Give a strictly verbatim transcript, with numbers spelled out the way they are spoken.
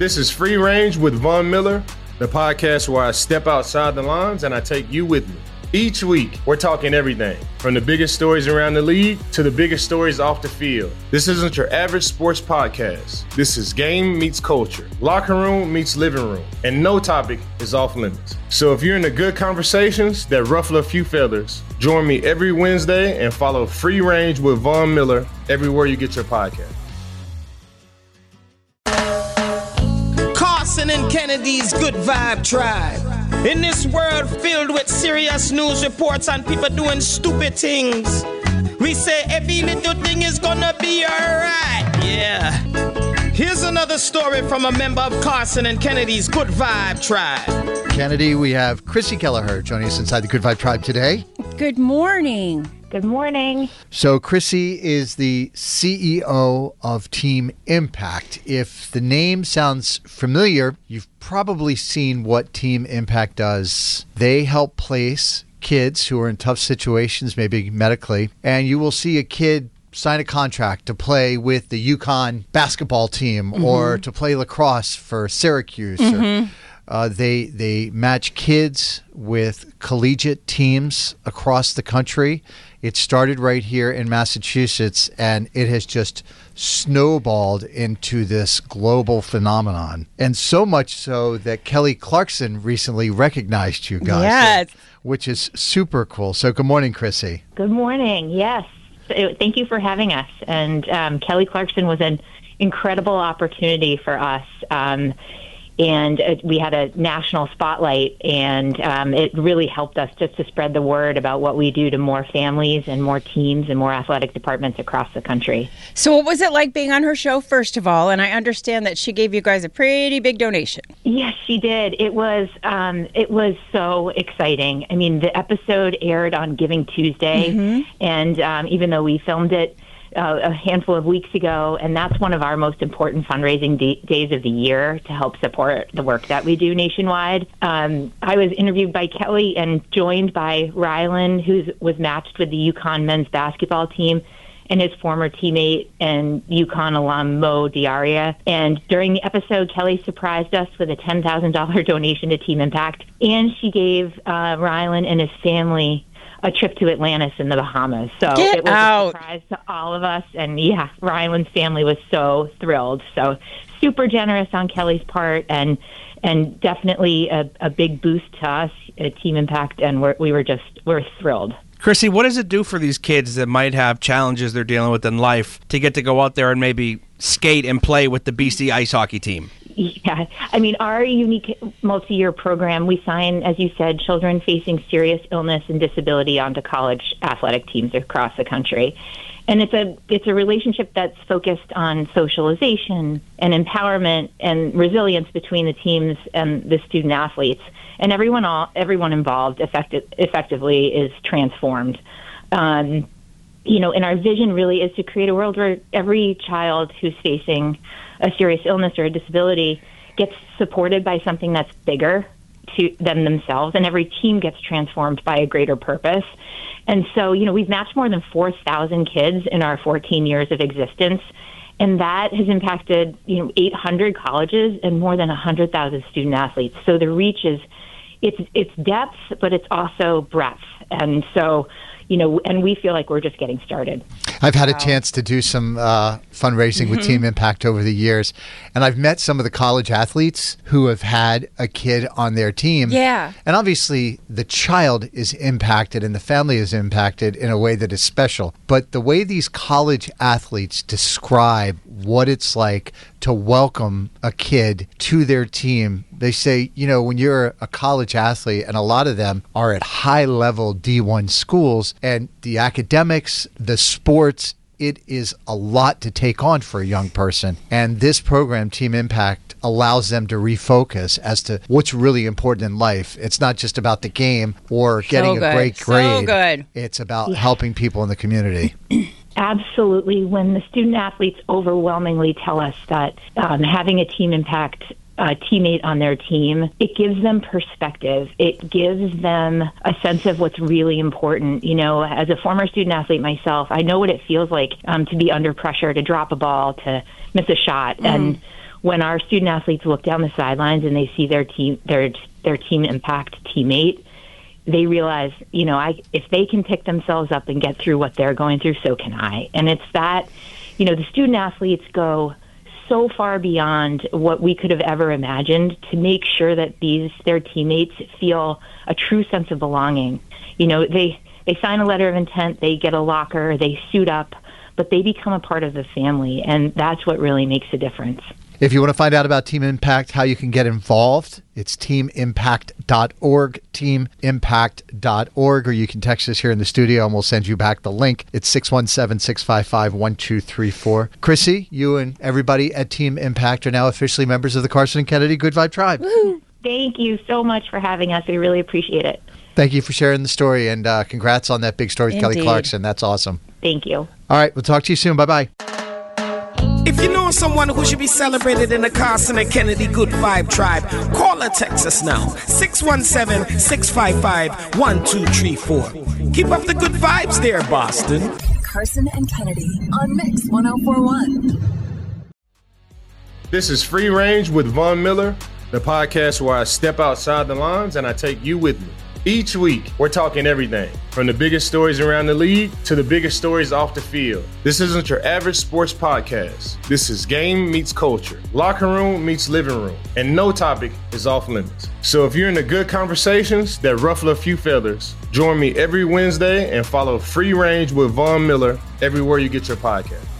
This is Free Range with Von Miller, the podcast where I step outside the lines and I take you with me. Each week, we're talking everything, from the biggest stories around the league to the biggest stories off the field. This isn't your average sports podcast. This is game meets culture, locker room meets living room, and no topic is off limits. So if you're into good conversations that ruffle a few feathers, join me every Wednesday and follow Free Range with Von Miller everywhere you get your podcast. Carson and Kennedy's Good Vibe Tribe. In this world filled with serious news reports and people doing stupid things, we say every little thing is gonna be alright. Yeah. Here's another story from a member of Carson and Kennedy's Good Vibe Tribe. Kennedy, we have Chrissy Kelleher joining us inside the Good Vibe Tribe today. Good morning. Good morning. So Chrissy is the C E O of Team Impact. If the name sounds familiar, you've probably seen what Team Impact does. They help place kids who are in tough situations, maybe medically, and you will see a kid sign a contract to play with the UConn basketball team mm-hmm. or to play lacrosse for Syracuse. Mm-hmm. Or, Uh, they they match kids with collegiate teams across the country. It started right here in Massachusetts, and it has just snowballed into this global phenomenon. And so much so that Kelly Clarkson recently recognized you guys, yes. which is super cool. So good morning, Chrissy. Good morning. Yes. So, thank you for having us. And um, Kelly Clarkson was an incredible opportunity for us. Um And uh, we had a national spotlight, and um, it really helped us just to spread the word about what we do to more families and more teams and more athletic departments across the country. So what was it like being on her show, first of all? And I understand that she gave you guys a pretty big donation. Yes, she did. It was um, it was so exciting. I mean, the episode aired on Giving Tuesday, mm-hmm. and um, even though we filmed it Uh, a handful of weeks ago, and that's one of our most important fundraising d- days of the year to help support the work that we do nationwide. Um, I was interviewed by Kelly and joined by Rylan, who was matched with the UConn men's basketball team, and his former teammate and UConn alum Mo Diaria. And during the episode, Kelly surprised us with a ten thousand dollars donation to Team Impact, and she gave uh, Rylan and his family a trip to Atlantis in the Bahamas. So Get it was out. a surprise to all of us. And yeah, Rylan's family was so thrilled. So super generous on Kelly's part, and and definitely a, a big boost to us at Team Impact. And we're, we were just, we're thrilled. Chrissy, what does it do for these kids that might have challenges they're dealing with in life to get to go out there and maybe skate and play with the B C ice hockey team? Yeah, I mean, our unique multi-year program, we sign, as you said, children facing serious illness and disability onto college athletic teams across the country. And it's a it's a relationship that's focused on socialization and empowerment and resilience between the teams and the student athletes. And everyone all everyone involved effective, effectively is transformed. Um, you know, and our vision really is to create a world where every child who's facing a serious illness or a disability gets supported by something that's bigger to than themselves, and every team gets transformed by a greater purpose. And so, you know, we've matched more than four thousand kids in our fourteen years of existence, and that has impacted, you know, eight hundred colleges and more than one hundred thousand student athletes. So the reach is, it's it's depth, but it's also breadth. And so, you know, and we feel like we're just getting started. I've had a chance to do some uh, fundraising mm-hmm. with Team Impact over the years, and I've met some of the college athletes who have had a kid on their team. Yeah. And obviously the child is impacted and the family is impacted in a way that is special. But the way these college athletes describe what it's like to welcome a kid to their team, they say, you know, when you're a college athlete, and a lot of them are at high-level D one schools, and the academics, the sports, it is a lot to take on for a young person. And this program, Team Impact, allows them to refocus as to what's really important in life. It's not just about the game or getting so a great grade. So good. It's about yeah. helping people in the community. Absolutely. When the student athletes overwhelmingly tell us that um, having a Team Impact uh, teammate on their team, it gives them perspective. It gives them a sense of what's really important. You know, as a former student athlete myself, I know what it feels like um, to be under pressure, to drop a ball, to miss a shot. Mm. And when our student athletes look down the sidelines and they see their team, their their team impact teammate, they realize, you know, I if they can pick themselves up and get through what they're going through, so can I. And it's that, you know, the student athletes go so far beyond what we could have ever imagined to make sure that these their teammates feel a true sense of belonging. You know, they they sign a letter of intent, they get a locker, they suit up, but they become a part of the family, and that's what really makes a difference. If you want to find out about Team Impact, how you can get involved, it's team impact dot org, team impact dot org, or you can text us here in the studio and we'll send you back the link. It's six one seven, six five five, one two three four. Chrissy, you and everybody at Team Impact are now officially members of the Carson and Kennedy Good Vibe Tribe. Woo-hoo. Thank you so much for having us. We really appreciate it. Thank you for sharing the story, and uh, congrats on that big story with Kelly Indeed. Clarkson. That's awesome. Thank you. All right, we'll talk to you soon. Bye-bye. If you know someone who should be celebrated in the Carson and Kennedy Good Vibe Tribe, call or text us now. six one seven, six five five, one two three four. Keep up the good vibes there, Boston. Carson and Kennedy on Mix one oh four point one. This is Free Range with Von Miller, the podcast where I step outside the lines and I take you with me. Each week, we're talking everything from the biggest stories around the league to the biggest stories off the field. This isn't your average sports podcast. This is game meets culture, locker room meets living room, and no topic is off limits. So if you're into good conversations that ruffle a few feathers, join me every Wednesday and follow Free Range with Von Miller everywhere you get your podcast.